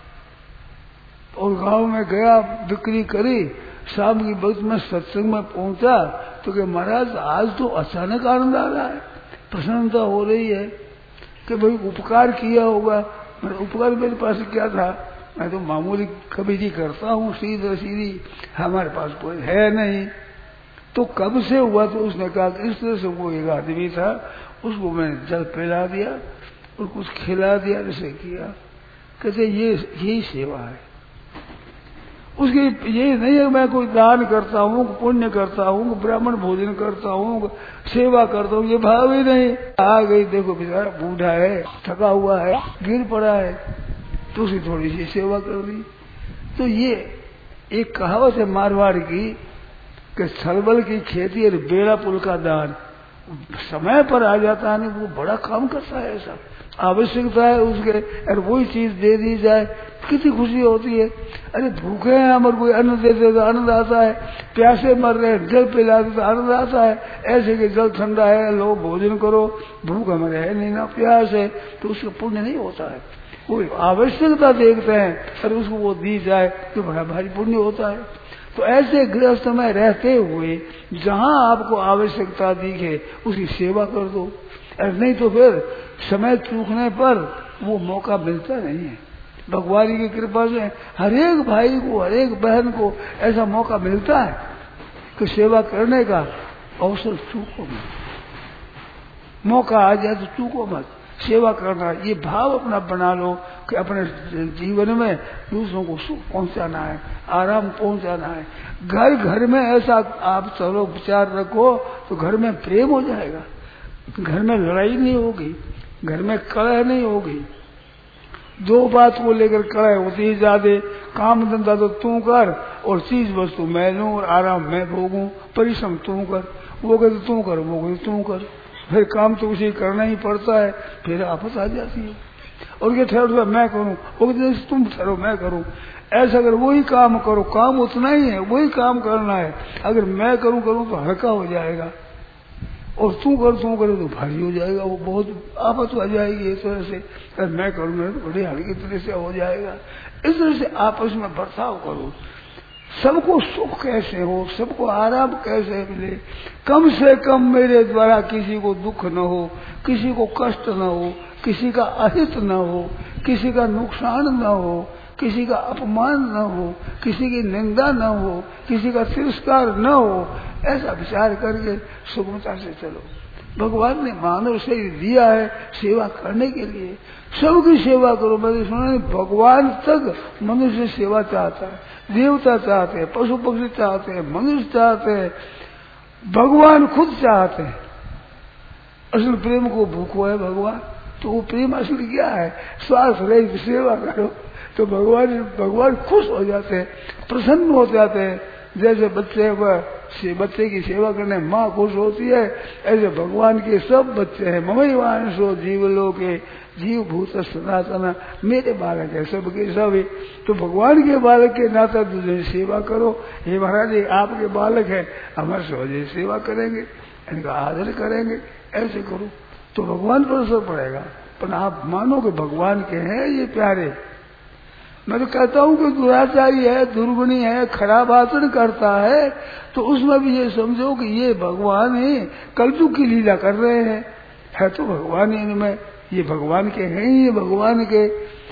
और गांव में गया, बिक्री करी, शाम की वक्त में सत्संग में पहुंचा तो कि महाराज आज तो अचानक आनंद आ रहा है, प्रसन्नता हो रही है कि भाई उपकार किया होगा। मेरा उपकार मेरे पास क्या था, मैं तो मामूली कभी जी करता हूँ, सीधी सीधी, हमारे पास कोई है नहीं। तो कब से हुआ? तो उसने कहा कि इस तरह से वो एक आदमी था, उसको मैंने जल पिला दिया और कुछ खिला दिया, जैसे किया। कहते ये यही सेवा है उसकी। ये नहीं है मैं कोई दान करता हूँ, पुण्य करता हूँ, ब्राह्मण भोजन करता हूँ, सेवा करता हूँ, ये भाव ही नहीं। आ गई, देखो बेचारा बूढ़ा है, थका हुआ है, गिर पड़ा है, तो उसकी थोड़ी सी सेवा कर दी। तो ये एक कहावत है मारवाड़ की कि सलबल की खेती और बेड़ा पुल का दान, समय पर आ जाता है, वो बड़ा काम करता है। ऐसा आवश्यकता है उसके, और वही चीज दे दी जाए, कितनी खुशी होती है। अरे भूखे हैं हम और कोई अन्न दे दे तो आनंद आता है, प्यासे मर रहे हैं जल पिला दे तो आनंद आता है। ऐसे कि जल ठंडा है, लो भोजन करो, भूख हमारे है नहीं ना, प्यास है, तो उसका पुण्य नहीं होता है। वो आवश्यकता देखते हैं और उसको वो दी जाए तो बड़ा भारी पुण्य होता है। तो ऐसे गृहस्थ में रहते हुए जहां आपको आवश्यकता दिखे उसकी सेवा कर दो, और नहीं तो फिर समय चूकने पर वो मौका मिलता नहीं है। भगवान की कृपा से हरेक भाई को, हरेक बहन को ऐसा मौका मिलता है कि सेवा करने का अवसर चूको मत, मौका आ जाए तो चूको मत, सेवा करना ये भाव अपना बना लो कि अपने जीवन में दूसरों को सुख पहुंचाना है, आराम पहुंचाना है। घर घर में ऐसा आप चलो विचार रखो तो घर में प्रेम हो जाएगा, घर में लड़ाई नहीं होगी, घर में कलह नहीं होगी, दो बात को लेकर कड़ाई होती ही ज्यादा। काम धंधा तो तू कर और चीज वस्तु मैं लूं और आराम मैं भोगूं, परिश्रम तू कर, वो कहते तू कर, वो कहते तू कर, फिर काम तो उसे करना ही पड़ता है, फिर आपस आ जाती है। और ये ठहरो मैं करूं, वो कहते तुम ठहरो मैं करूं। ऐसा अगर वही काम करो, काम उतना ही है, वही काम करना है। अगर मैं करूं करूं तो हल्का हो जाएगा और तू कर तू करे तो भारी हो जाएगा, वो बहुत आफत आ जाएगी। इस तरह से अगर मैं करूंगा तो बड़ी हल्की तरह से हो जाएगा। इस तरह से आपस में बर्ताव करो। सबको सुख कैसे हो, सबको आराम कैसे मिले, कम से कम मेरे द्वारा किसी को दुख न हो, किसी को कष्ट न हो, किसी का अहित न हो, किसी का नुकसान न हो, किसी का अपमान न हो, किसी की निंदा न हो, किसी का तिरस्कार न हो, ऐसा विचार करके सुगमता से चलो। भगवान ने मानव शरीर दिया है सेवा करने के लिए, सबकी सेवा करो। मैंने सुना भगवान तक मनुष्य सेवा चाहता है, देवता चाहते हैं, पशु पक्षी चाहते हैं, मनुष्य चाहते हैं, भगवान खुद चाहते हैं। असल प्रेम को भूखो है भगवान, तो वो प्रेम असल क्या है? स्वार्थ रहित सेवा करो तो भगवान भगवान खुश हो जाते हैं, प्रसन्न हो जाते हैं। जैसे बच्चे से बच्चे की सेवा करने माँ खुश होती है, ऐसे भगवान के सब बच्चे हैं। ममई वांशो जीव लोके जीव भूत सनातन, मेरे बालक है सबके सब। तो भगवान के बालक के नाता दूसरे सेवा करो। हे महाराज आपके बालक है, हमारे सहजे सेवा करेंगे, इनका आदर करेंगे, ऐसे करो तो भगवान पर असर पड़ेगा। पर आप मानो कि भगवान के हैं ये प्यारे। मैं तो कहता हूँ कि दुराचारी है, दुर्गुणी है, खराब आचरण करता है, तो उसमें भी ये समझो कि ये भगवान ही कलयुग की लीला कर रहे हैं। है तो भगवान ही इनमें, ये भगवान के हैं ही, ये भगवान के।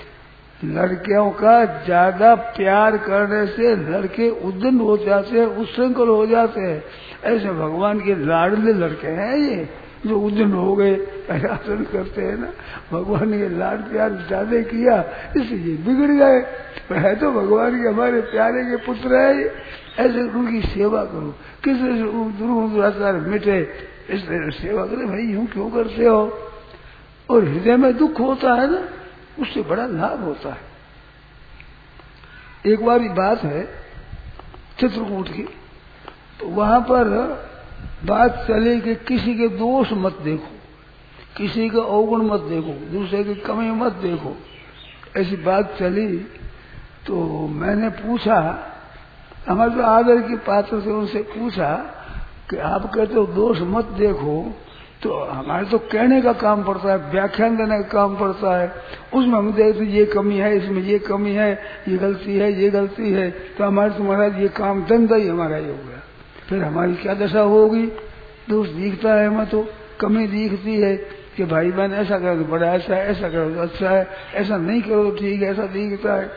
लड़कियों का ज्यादा प्यार करने से लड़के उद्दंड हो जाते हैं, उच्छृंखल हो जाते हैं। ऐसे भगवान के लाडले लड़के हैं ये, जो उद्दंड हो गए, आचरण करते हैं ना। भगवान ने लाड प्यार ज्यादा किया इसलिए बिगड़ गए। है तो भगवान के हमारे प्यारे के पुत्र है। ऐसे उनकी सेवा करो, किस दुराचार मिटे, इस तरह सेवा करे। भाई यूं क्यों करते हो? और हृदय में दुख होता है ना, उससे बड़ा लाभ होता है। एक बार बात है चित्रकूट की, तो वहां पर बात चले कि किसी के दोष मत देखो, किसी का अवगुण मत देखो, दूसरे की कमी मत देखो। ऐसी बात चली तो मैंने पूछा, हमारे जो आदर की पात्र से उनसे पूछा कि आप कहते हो दोष मत देखो, तो हमारे तो कहने का काम पड़ता है, व्याख्यान देने का काम पड़ता है। उसमें हम देखते ये कमी है, इसमें ये कमी है, ये गलती है, ये गलती है, तो हमारे तो महाराज ये काम धंधा ही हमारा ही हो गया। फिर हमारी क्या दशा होगी? दोष दिखता है, हमें तो कमी दिखती है कि भाई बहन ऐसा करो तो बड़ा अच्छा है, ऐसा करो तो अच्छा है, ऐसा नहीं करो तो ठीक है, ऐसा दिखता है।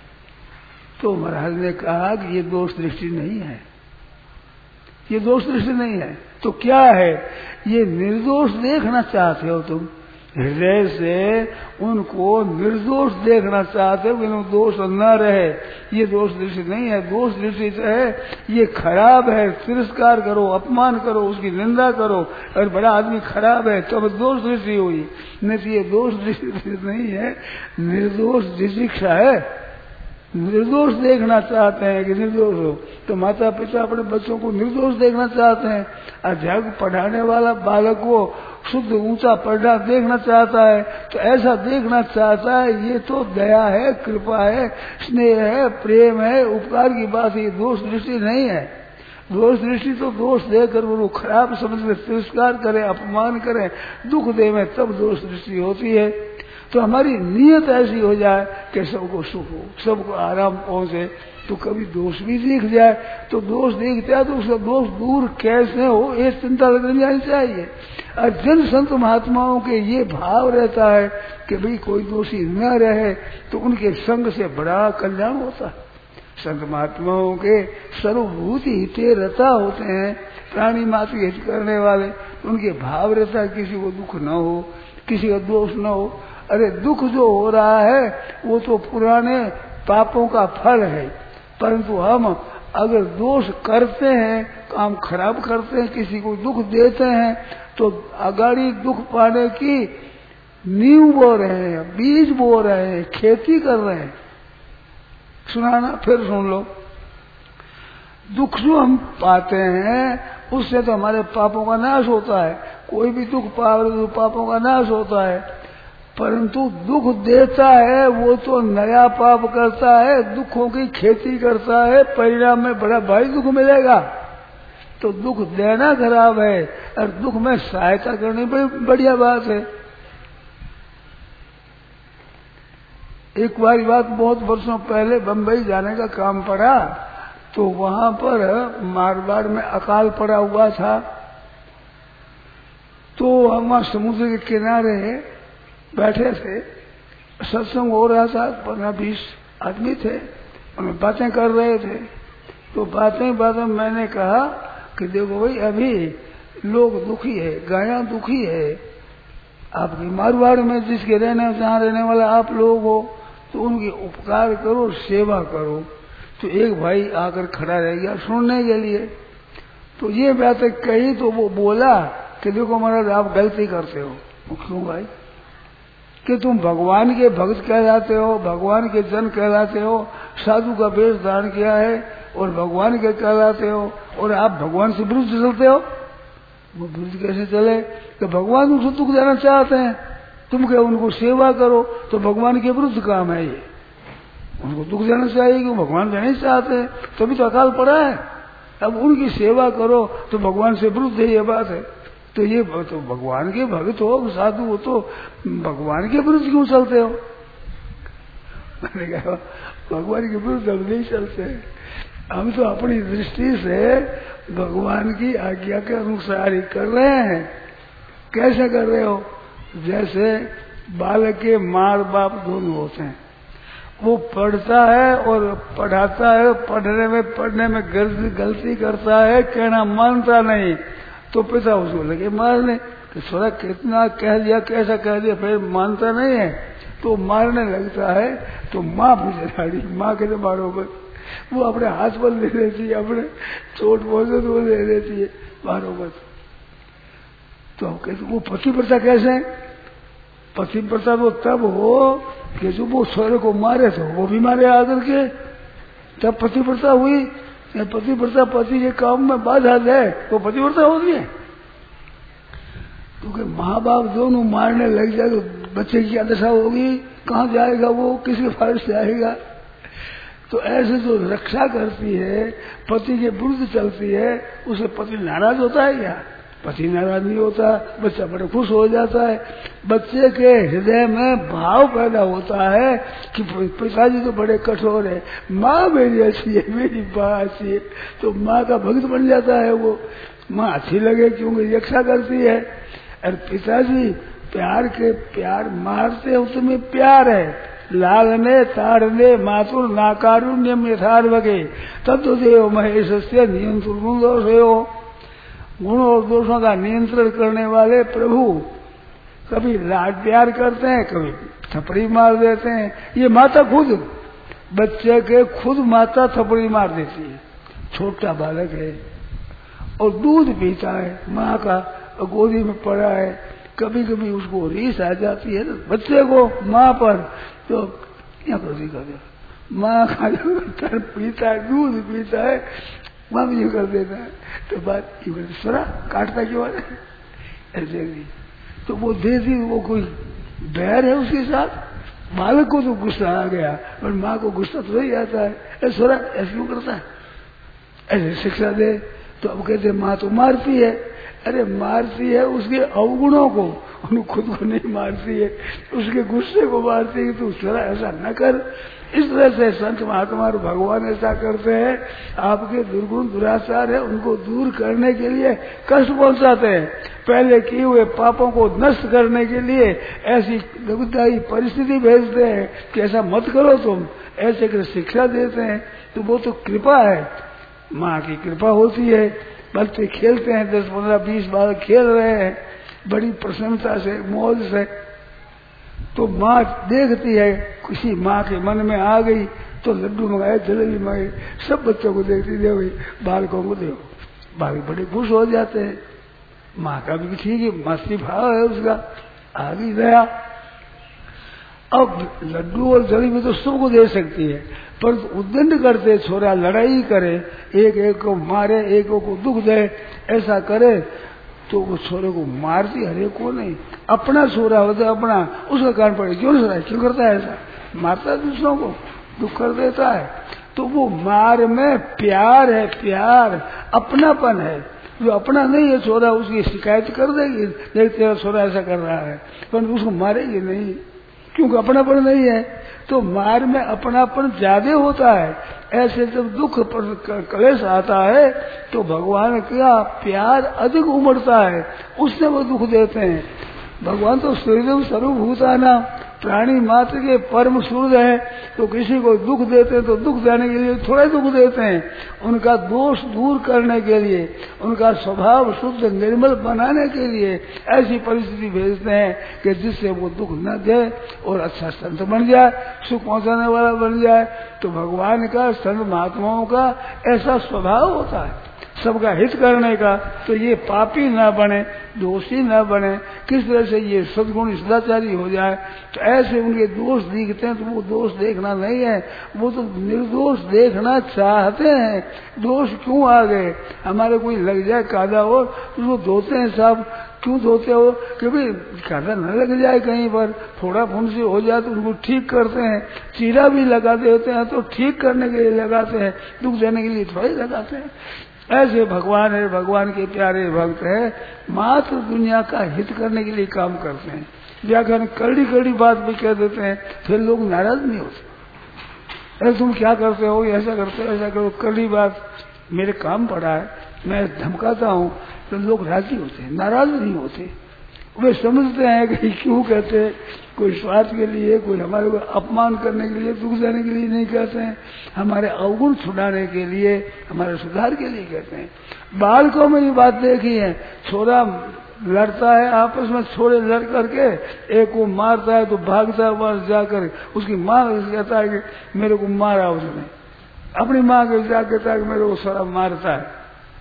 तो महाराज ने कहा कि ये दोष दृष्टि नहीं है, ये दोष दृष्टि नहीं है। तो क्या है? ये निर्दोष देखना चाहते हो तुम, हृदय से उनको निर्दोष देखना चाहते हो, इनको दोष न रहे। ये दोष दृष्टि नहीं है। दोष दृष्टि है ये खराब है, तिरस्कार करो, अपमान करो, उसकी निंदा करो। अगर बड़ा आदमी खराब है तो अब दोष दृष्टि हुई, नहीं तो ये दोष दृष्टि नहीं है, निर्दोष दृष्टिक्षा है। निर्दोष देखना चाहते हैं कि निर्दोष हो, तो माता पिता अपने बच्चों को निर्दोष देखना चाहते हैं। अध्यापक पढ़ाने वाला बालक को शुद्ध ऊंचा पढ़ना देखना चाहता है, तो ऐसा देखना चाहता है। ये तो दया है, कृपा है, स्नेह है, प्रेम है, उपकार की बात। ये दोष दृष्टि नहीं है। दोष दृष्टि तो दोष देकर वो खराब समझ ले, तिरस्कार करे, अपमान करे, दुख दे में, तब दोष दृष्टि होती है। तो हमारी नीयत ऐसी हो जाए कि सबको सुख हो, सबको आराम पहुंचे। तो कभी दोष भी दिख जाए तो दोष दिखता है तो उसका दोष दूर कैसे हो, ये चिंता लगनी जानी चाहिए। और जन संत महात्माओं के ये भाव रहता है कि भाई कोई दोषी न रहे, तो उनके संग से बड़ा कल्याण होता है। संत महात्माओं के सर्वभूति हिते रता होते हैं, प्राणी मात्र हित करने वाले। उनके भाव रहता है किसी को दुख न हो, किसी का दोष न हो। अरे दुख जो हो रहा है वो तो पुराने पापों का फल है, परंतु हम अगर दोष करते हैं, काम खराब करते हैं, किसी को दुख देते हैं, तो अगाड़ी दुख पाने की नींव बो रहे हैं, बीज बो रहे हैं, खेती कर रहे हैं। सुनाना फिर सुन लो। दुख जो हम पाते हैं उससे तो हमारे पापों का नाश होता है। कोई भी दुख पावे तो पापों का नाश होता है, परंतु दुख देता है वो तो नया पाप करता है, दुखों की खेती करता है, परिणाम में बड़ा भारी दुख मिलेगा। तो दुख देना खराब है और दुख में सहायता करनी बड़ी बढ़िया बात है। एक बार बात बहुत वर्षों पहले बंबई जाने का काम पड़ा, तो वहां पर मारवाड़ में अकाल पड़ा हुआ था। तो हम वहां समुद्र के किनारे बैठे थे, सत्संग हो रहा था, पंद्रह बीस आदमी थे, उन्हें बातें कर रहे थे। तो बातें बातें मैंने कहा कि देखो भाई, अभी लोग दुखी है, गायां दुखी है, आपकी मारवाड़ में जिसके रहने जहाँ रहने वाला आप लोग हो, तो उनकी उपकार करो, सेवा करो। तो एक भाई आकर खड़ा रह गया सुनने के लिए। तो ये बातें कही तो वो बोला कि देखो महाराज, आप गलती करते हो। क्यों भाई? कि तुम भगवान के भक्त कहलाते हो, भगवान के जन कहलाते हो, साधु का वेश धारण किया है और भगवान के कहलाते हो, और आप भगवान से विरुद्ध चलते हो। वो विरुद्ध कैसे चले? कि भगवान उनको दुख देना चाहते हैं, तुम क्या उनको सेवा करो, तो भगवान के विरुद्ध काम है ये। उनको दुख देना चाहिए कि भगवान देना ही चाहते हैं, तभी तो अकाल पड़ा है। अब उनकी सेवा करो तो भगवान से विरुद्ध है, ये बात है। तो ये तो भगवान के भक्त हो, साधु हो, तो भगवान के विरुद्ध क्यों चलते हो? मैंने कहा भगवान के विरुद्ध हम नहीं चलते, हम तो अपनी दृष्टि से भगवान की आज्ञा के अनुसार ही कर रहे हैं। कैसे कर रहे हो? जैसे बालक के माँ बाप दोनों होते हैं, वो पढ़ता है और पढ़ाता है, पढ़ने में पढ़ने में गलती करता है, कहना मानता नहीं, तो पिता उसको लगे मारने कि थोड़ा कितना कह दिया, कैसा कह दिया, फिर मानता नहीं है तो मारने लगता है। तो माँ बेचारी, माँ के तो मारो बस, वो अपने हाथ पर ले लेती है, अपने चोट पहुंचे तो वो ले लेती है, मारो बस। तो हम कहते वो पतिव्रता कैसे? पतिव्रता तो तब हो कि जो वो स्वर्ग को मारे तो वो भी मारे आकर के, तब पतिव्रता हुई। पतिव्रता पति के काम में बाधा दे तो पतिव्रता होती है। क्योंकि माँ बाप दोनों मारने लग जाए तो बच्चे की क्या दशा होगी? कहाँ जाएगा वो, किसके पास जाएगा? तो ऐसे जो रक्षा करती है, पति के विरुद्ध चलती है, उसे पति नाराज होता है क्या? पति नाराज नहीं होता, बच्चा बड़ा खुश हो जाता है। बच्चे के हृदय में भाव पैदा होता है कि पिताजी तो बड़े कठोर है, माँ मेरी अच्छी है, मेरी माँ अच्छी है, तो माँ का भक्त बन जाता है वो। माँ अच्छी लगे क्योंकि रक्षा करती है। और पिताजी प्यार के प्यार मारते उसमें प्यार है, लालने ताड़ने मातुर नाकारुण्यम यथार्वगे तत्व देव महेश से नियंत्रण दोष हो। गुण और दोषों का नियंत्रण करने वाले प्रभु कभी लाड प्यार करते हैं, कभी थपड़ी मार देते हैं। ये माता खुद, बच्चे के खुद माता थपड़ी मार देती है। छोटा बालक है और दूध पीता है, माँ का गोदी में पड़ा है, कभी कभी उसको रीस आ जाती है बच्चे को माँ पर, तो क्या कर दे, माँ का जो पीता है, दूध पीता है, माँ भी कर देता है, तो बात ईश्वरा काटता क्यों है ऐसे नहीं। तो वो देती, वो कोई बैर है उसके साथ। बालक को तो गुस्सा आ गया, पर माँ को गुस्सा तो नहीं आता है, ईश्वरा ऐसे क्यों करता है, ऐसे शिक्षा दे। तो अब कहते माँ तो मारती है, अरे मारती है उसके अवगुणों को, उन्हें खुद को नहीं मारती है, उसके गुस्से को मारती है। तो थोड़ा ऐसा न कर। इस तरह से संत महात्मा और भगवान ऐसा करते हैं, आपके दुर्गुण दुराचार है उनको दूर करने के लिए कष्ट पहुंचाते हैं, पहले किए हुए पापों को नष्ट करने के लिए ऐसी दुखदायी परिस्थिति भेजते हैं कि ऐसा मत करो तुम, ऐसे कर शिक्षा देते हैं। तो वो तो कृपा है, माँ की कृपा होती है। बच्चे खेलते हैं, दस पंद्रह बीस बार खेल रहे हैं बड़ी प्रसन्नता से, मौज से, तो माँ देखती है, किसी माँ के मन में आ गई तो लड्डू मंगाए, जलेबी मंगाए, सब बच्चों को देखती दे भाई, बालकों को दो, बालक बड़े खुश हो जाते हैं। माँ का भी ठीक है, मस्ती भाव है उसका, आ भी गया। अब लड्डू और जली में तो सबको दे सकती है, पर उद्दंड करते छोरा लड़ाई करे, एक एक को मारे, एक को दुख दे, ऐसा करे तो वो छोरे को मारती हरेक को नहीं। अपना छोरा होता अपना, उसका कान पड़े क्यों नहीं, क्यों करता है ऐसा, मारता है दूसरों को, दुख कर देता है। तो वो मार में प्यार है, प्यार अपनापन है। जो अपना नहीं है छोरा उसकी शिकायत कर देगी, देख तेरा छोरा ऐसा कर रहा है, पर उसको मारेगी नहीं, क्योंकि अपनापन नहीं है। तो मार में अपनापन ज्यादा होता है। ऐसे जब दुख पर कलेश आता है तो भगवान का प्यार अधिक उमड़ता है, उससे वो दुख देते हैं। भगवान तो सूर्यदेव सर्वभूताना प्राणी मात्र के परम सूर्य है, तो किसी को दुख देते हैं तो दुख देने के लिए थोड़ा दुख देते हैं, उनका दोष दूर करने के लिए, उनका स्वभाव शुद्ध निर्मल बनाने के लिए ऐसी परिस्थिति भेजते हैं कि जिससे वो दुख न दे और अच्छा संत बन जाए, सुख पहुंचाने वाला बन जाए। तो भगवान का, संत महात्माओं का ऐसा स्वभाव होता है, सबका हित करने का। तो ये पापी न बने, दोषी न बने, किस तरह से ये सद्गुण सदाचारी हो जाए। तो ऐसे उनके दोष दिखते हैं तो वो दोष देखना नहीं है, वो तो निर्दोष देखना चाहते हैं। दोष क्यों आ गए, हमारे कोई लग जाए कादा हो तो वो धोते हैं साहब, क्यों धोते हो कि भाई कादा न लग जाए कहीं पर, थोड़ा फुंसी हो जाए तो उनको ठीक करते हैं। चीरा भी लगा देते हैं तो ठीक करने के लिए लगाते हैं, दुख देने के लिए थोड़ा ही लगाते हैं। ऐसे भगवान है, भगवान के प्यारे भक्त है, मात्र दुनिया का हित करने के लिए काम करते हैं। व्याकरण कड़ी कड़ी बात भी कह देते हैं, फिर लोग नाराज नहीं होते, अरे तुम क्या करते हो, ऐसा करते हो, ऐसा करो, कड़ी बात। मेरे काम पड़ा है, मैं धमकाता हूँ तो लोग राजी होते हैं, नाराज नहीं होते। वे समझते हैं कि क्यों कहते हैं, कोई स्वार्थ के लिए, कोई हमारे को अपमान करने के लिए, दुख देने के लिए नहीं कहते हैं, हमारे अवगुण छुड़ाने के लिए, हमारे सुधार के लिए कहते हैं। बालकों में ये बात देखी है, छोरा लड़ता है आपस में, छोरे लड़ करके एक को मारता है तो भागता है वहां जाकर उसकी माँ कहता है कि मेरे को मारा उसने, अपनी माँ के जा कहता है कि मेरे को सारा मारता है,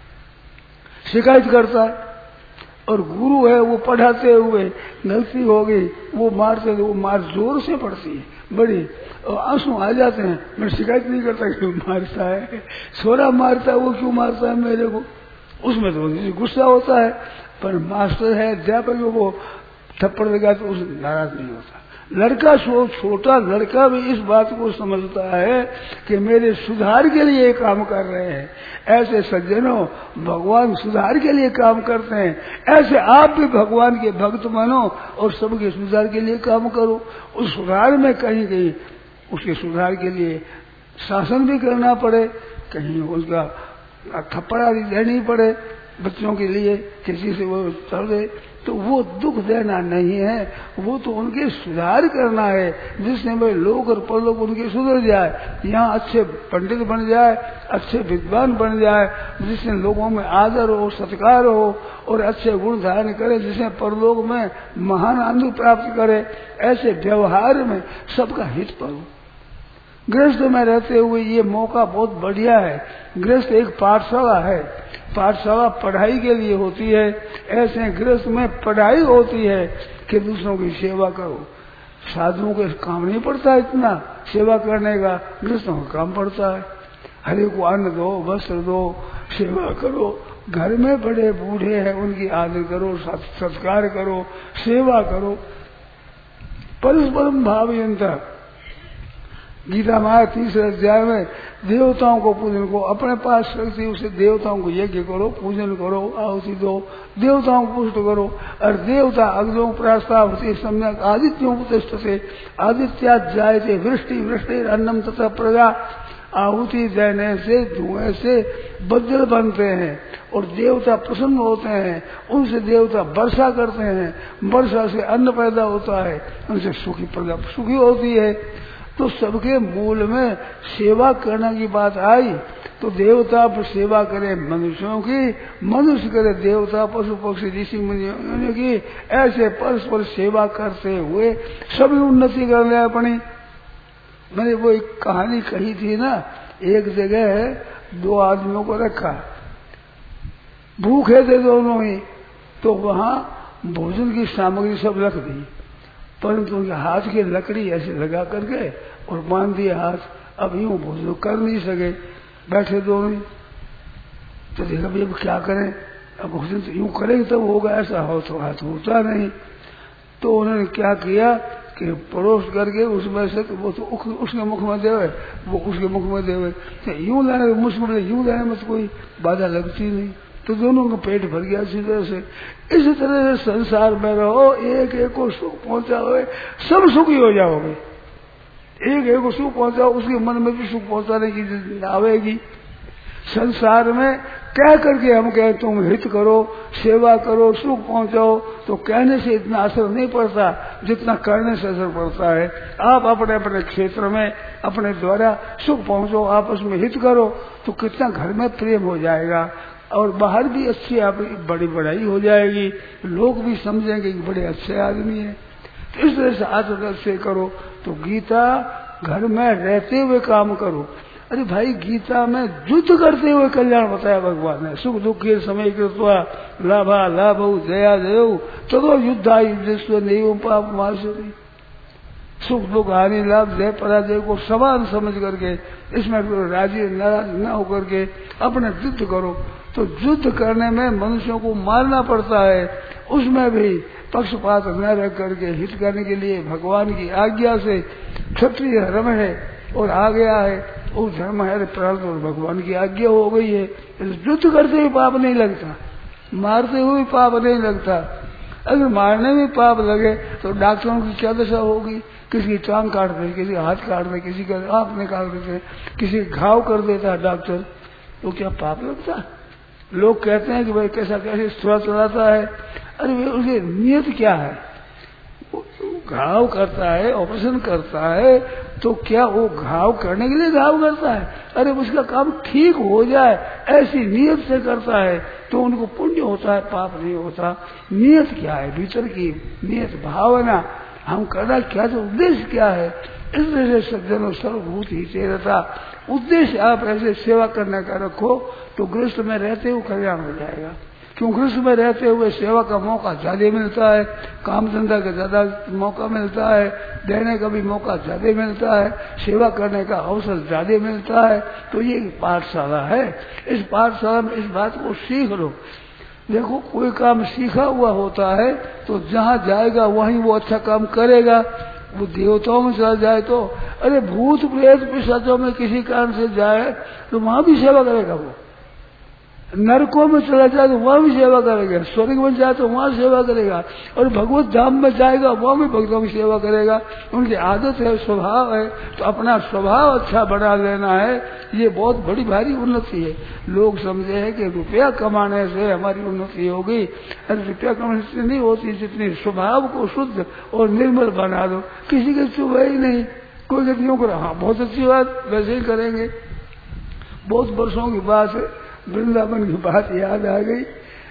शिकायत करता है। और गुरु है वो पढ़ाते हुए गलती हो गई, वो मारते तो वो मार जोर से पड़ती है बड़ी, और आंसू आ जाते हैं। मैं शिकायत नहीं करता क्यों मारता है, छोरा मारता है वो क्यों मारता है मेरे को, उसमें तो गुस्सा होता है। पर मास्टर है, अध्यापक वो थप्पड़ लगा तो उस नाराज नहीं होता। लड़का सो छोटा लड़का भी इस बात को समझता है कि मेरे सुधार के लिए काम कर रहे हैं। ऐसे सज्जनों, भगवान सुधार के लिए काम करते हैं, ऐसे आप भी भगवान के भक्त बनो और सबके सुधार के लिए काम करो। उस सुधार में कहीं कहीं उसके सुधार के लिए शासन भी करना पड़े, कहीं उसका थप्पड़ आदि देनी पड़े बच्चों के लिए, किसी से वो चल दे, तो वो दुख देना नहीं है, वो तो उनके सुधार करना है, जिससे वे लोग और परलोक उनके सुधर जाए, यहाँ अच्छे पंडित बन जाए, अच्छे विद्वान बन जाए, जिससे लोगों में आदर हो, सत्कार हो और अच्छे गुण धारण करे, जिससे परलोक में महान आनंद प्राप्त करे। ऐसे व्यवहार में सबका हित करो। गृहस्थ में रहते हुए ये मौका बहुत बढ़िया है। गृहस्थ एक पाठशाला है, पाठशाला पढ़ाई के लिए होती है, ऐसे गृहस्थ में पढ़ाई होती है कि दूसरों की सेवा करो। साधुओं के काम नहीं पड़ता इतना सेवा करने का, गृहस्थों का काम पड़ता है। हरे को अन्न दो, वस्त्र दो, सेवा करो। घर में बड़े बूढ़े हैं उनकी आदर करो, सत्कार करो, सेवा करो। परस्परम भावयंता, गीता माया तीसरे अध्याय में देवताओं को पूजन को अपने पास शक्ति, उसे देवताओं को यज्ञ करो, पूजन करो, आहुति दो, देवताओं को पुष्ट करो। और देवता अग्नो प्रस्ताव सम्यक आदित्यों प्रतिष्ठ से आदित्या जायते वृष्टि वृष्टि अन्नम तथा प्रजा। आहुति देने से धुएं से बद्दल बनते हैं और देवता प्रसन्न होते हैं, उनसे देवता वर्षा करते हैं, वर्षा से अन्न पैदा होता है, उनसे सुखी प्रजा सुखी होती है। तो सबके मूल में सेवा करने की बात आई, तो देवता पर सेवा करे मनुष्यों की, मनुष्य करे देवता, पशु पक्षी ऋषि मुनियों की। ऐसे परस्पर सेवा करते हुए सभी उन्नति कर ले अपनी। मैंने वो एक कहानी कही थी ना, एक जगह दो आदमियों को रखा, भूखे थे दोनों ही, तो वहां भोजन की सामग्री सब रख दी परंतु उनके हाथ की लकड़ी ऐसे लगा करके और बांध दिया हाथ। अब यूं भोजन कर नहीं सके, बैठे दोनों। तो देखा भाई अब क्या करें, अब भोजन तो यूं करेंगे तब होगा, ऐसा हो तो हाथ होता नहीं। तो उन्होंने क्या किया कि परोस करके उसमें से तो वो तो उसके मुख में देवे, वो उसके मुख में देवे। तो यूं लेने मुझ में यूं लेने में तो कोई बाधा लगती नहीं, तो दोनों का पेट भर गया अच्छी तरह से। इस तरह से संसार में रहो, एक एक को सुख पहुंचाओगे, सब सुखी हो जाओगे। एक एक को सुख पहुंचाओ, उसके मन में भी सुख पहुंचाने की आवेगी। संसार में कह करके हम कहें तुम हित करो, सेवा करो, सुख पहुंचाओ, तो कहने से इतना असर नहीं पड़ता जितना करने से असर पड़ता है। आप अपने अपने क्षेत्र में अपने द्वारा सुख पहुंचो, आपस में हित करो, तो कितना घर में प्रेम हो जाएगा और बाहर भी अच्छी आपकी बड़ी बड़ाई हो जाएगी, लोग भी समझेंगे कि बड़े अच्छे आदमी है। तो इस तरह से आत्मदर्शन से करो। तो गीता घर में रहते हुए काम करो। अरे भाई गीता में युद्ध करते हुए कल्याण बताया भगवान ने। सुख दुख के समय कृत्वा लाभा लाभ जया जय तदो युद्धा युद्ध नहीं पाप मासुरी। सुख दुख हानि लाभ जय पराजय को समान समझ करके इसमें राजी नाराज न होकर के अपने युद्ध करो। तो युद्ध करने में मनुष्यों को मारना पड़ता है, उसमें भी पक्षपात न रख करके हित करने के लिए भगवान की आज्ञा से क्षत्रिय धर्म है और आ गया है, वो धर्म है प्रार्थ और भगवान की आज्ञा हो गई है। युद्ध करते हुए पाप नहीं लगता, मारते हुए पाप नहीं लगता। अगर मारने में पाप लगे तो डॉक्टरों की क्या दशा होगी, किसी की टांग काट दे, किसी का हाथ काट दे, किसी का आंख निकाल देते, किसी घाव कर देता है डॉक्टर, तो क्या पाप लगता? लोग कहते हैं कि भाई कैसा कैसे थोड़ा चलाता है। अरे भाई उसकी नियत क्या है, घाव करता है, ऑपरेशन करता है, तो क्या वो घाव करने के लिए घाव करता है? अरे उसका काम ठीक हो जाए ऐसी नियत से करता है तो उनको पुण्य होता है, पाप नहीं होता। नियत क्या है, भीतर की नियत भावना, हम करना क्या, तो उद्देश्य क्या है। इस तरह से सज्जनों सर्वभूत ही चेरता, उद्देश्य आप ऐसे सेवा करने का रखो तो गृहस्थ में रहते हुए कल्याण हो जाएगा। क्यों गृहस्थ में रहते हुए सेवा का मौका ज्यादा मिलता है, काम धंधा का ज्यादा मौका मिलता है, देने का भी मौका ज्यादा मिलता है, सेवा करने का अवसर ज्यादा मिलता है। तो ये पाठशाला है, इस पाठशाला में इस बात को सीख लो। देखो कोई काम सीखा हुआ होता है तो जहाँ जाएगा वहीं वो अच्छा काम करेगा। वो देवताओं में चला जाए तो, अरे भूत प्रेत पिशाचों में किसी कारण से जाए तो वहां भी सेवा करेगा। वो नरकों में चला जाए तो वहां भी सेवा करेगा, स्वर्ग में जाए तो वहां सेवा करेगा, और भगवत धाम में जाएगा वहां भी भक्तों की सेवा करेगा। उनकी आदत है, स्वभाव है, तो अपना स्वभाव अच्छा बना लेना है। ये बहुत बड़ी भारी उन्नति है। लोग समझे हैं कि रुपया कमाने से हमारी उन्नति होगी, अरे रुपया कमाने से नहीं होती, जितनी स्वभाव को शुद्ध और निर्मल बना दो। किसी के चुभे ही नहीं, कोई गतियों को हाँ बहुत अच्छी बात, वैसे ही करेंगे। बहुत वर्षों की बात है, वृंदावन की बात याद आ गई।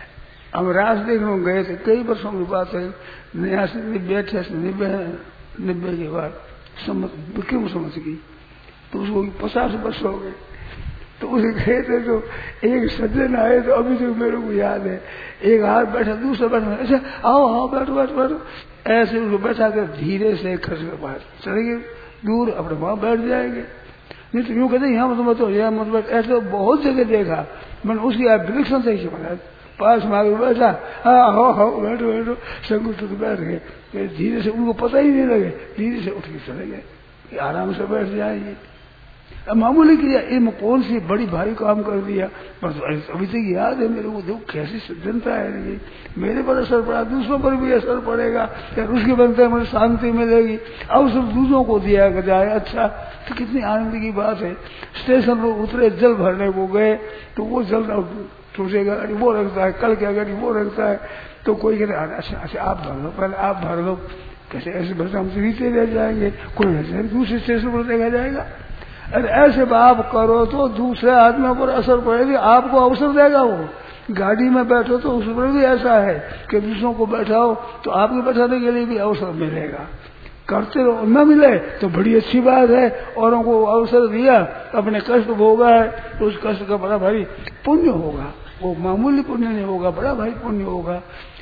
हम रास देखने गए थे, कई वर्षों की बात है, नया से निब्बे अठासी निब्बे निब्बे के बाद समझ क्यों समझ गई, तो उसको पचास वर्ष हो गए। तो उसे गए थे तो एक सज्जन आए, तो अभी तक मेरे को याद है, एक हाथ बैठा दूसरा बैठा, ऐसे आओ आओ बैठो बैठो बैठो, ऐसे उसको बैठा कर धीरे से खर्च कर बाहर चलेंगे दूर, अपने वहां बैठ जाएंगे। नहीं तो यूँ कहते यहाँ मत मत यहाँ मत बैठ, ऐसे तो बहुत जगह देखा मैंने। उसकी विलक्षण से बना पास में आगे बैठा, हाँ हो हो बैठो बैठो, संकुच बैठ गए। धीरे से उनको पता ही नहीं लगे, धीरे से उठ के चले गए, आराम से बैठ जाएंगे। अब मामूली किया, इनमें कौन सी बड़ी भारी काम कर दिया, बस अभी तक याद है मेरे को। देखो कैसी सज्जनता है, मेरे पर असर पड़ा, दूसरों पर भी असर पड़ेगा, उसके बनते मुझे शांति मिलेगी, अब सब दूसरों को दिया जाए। अच्छा तो कितनी आनंद की बात है। स्टेशन पर उतरे, जल भरने को गए तो वो जल टूटेगा, वो रखता है, कल क्या गाड़ी वो रखता है, तो कोई कहते अच्छा अच्छा आप भर लो, पहले आप भर लो। कैसे ऐसे भरते हम जीते रह जाएंगे, कोई दूसरे स्टेशन पर देखा जाएगा। अरे ऐसे आप करो तो दूसरे आदमियों पर असर पड़ेगी, आपको अवसर देगा। वो गाड़ी में बैठो तो उस पर भी ऐसा है कि दूसरों को बैठाओ तो आपके बैठाने के लिए भी अवसर मिलेगा। करते रहो, न मिले तो बड़ी अच्छी बात है, औरों को अवसर दिया, अपने कष्ट भोगा है तो उस कष्ट का बड़ा भारी पुण्य होगा। वो मामूली पुण्य नहीं होगा, बड़ा भारी पुण्य होगा।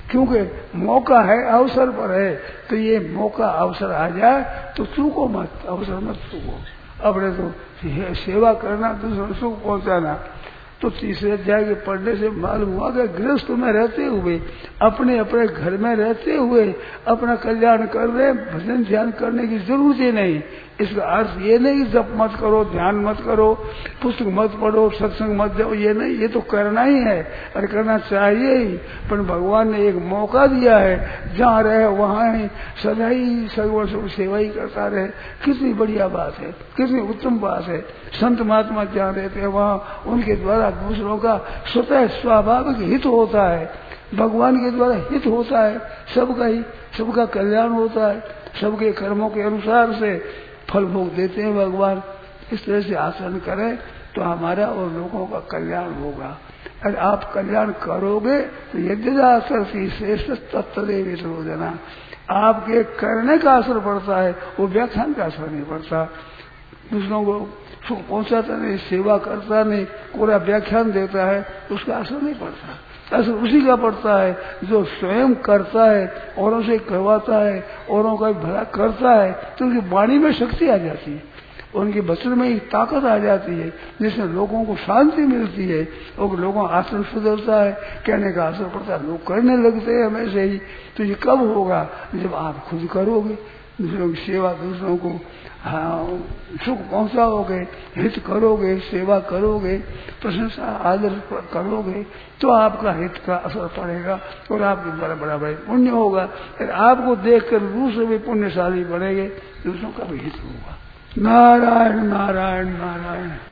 क्योंकि मौका है, अवसर पर है, तो ये मौका अवसर आ जाए तो चूको मत, अवसर मत चूको। अपने तो सेवा करना, दूसरों सुख पहुंचाना। तो तीसरे अध्याय के पढ़ने से मालूम हुआ कि गृहस्थ में रहते हुए, अपने अपने घर में रहते हुए अपना कल्याण कर रहे, भजन ध्यान करने की जरूरत ही नहीं। इसका अर्थ ये नहीं कि जप मत करो, ध्यान मत करो, पुस्तक मत पढ़ो, सत्संग मत जाओ, ये नहीं, ये तो करना ही है और करना चाहिए ही। पर भगवान ने एक मौका दिया है, जहाँ रहे वहाँ ही सदा ही सर्व सेवा ही करता रहे। कितनी बढ़िया बात है, कितनी उत्तम बात है। संत महात्मा जहाँ रहते हैं वहाँ उनके द्वारा दूसरों का स्वतः स्वाभाविक हित होता है, भगवान के द्वारा हित होता है, सबका ही सबका कल्याण होता है, सबके कर्मों के अनुसार से फल भोग देते हैं भगवान। इस तरह से आचरण करें तो हमारा और लोगों का कल्याण होगा। अगर आप कल्याण करोगे तो यज्ञा करती श्रेष्ठ तत्वदेव रोजना, आपके करने का असर पड़ता है, वो व्याख्यान का असर नहीं पड़ता। दूसरों को सुख पहुंचाता नहीं, सेवा करता नहीं, पूरा व्याख्यान देता है, उसका असर नहीं पड़ता। असर उसी का पड़ता है जो स्वयं करता है, औरों से करवाता है, औरों का भला करता है, तो उनकी वाणी में शक्ति आ जाती है, उनके वचन में एक ताकत आ जाती है, जिससे लोगों को शांति मिलती है और लोगों का आचरण सुधरता है, कहने का असर पड़ता है, लोग करने लगते हैं हमेशा ही। तो ये कब होगा? जब आप खुद करोगे, दूसरों की सेवा, दूसरों को हाँ सुख पहुंचाओगे, हित करोगे, सेवा करोगे, प्रशंसा आदर करोगे, तो आपका हित का असर पड़ेगा और आपके द्वारा बड़ा बड़ा पुण्य होगा। फिर आपको देखकर दूसरे भी पुण्यशाली बनेंगे, दूसरों का भी हित होगा। नारायण नारायण नारायण।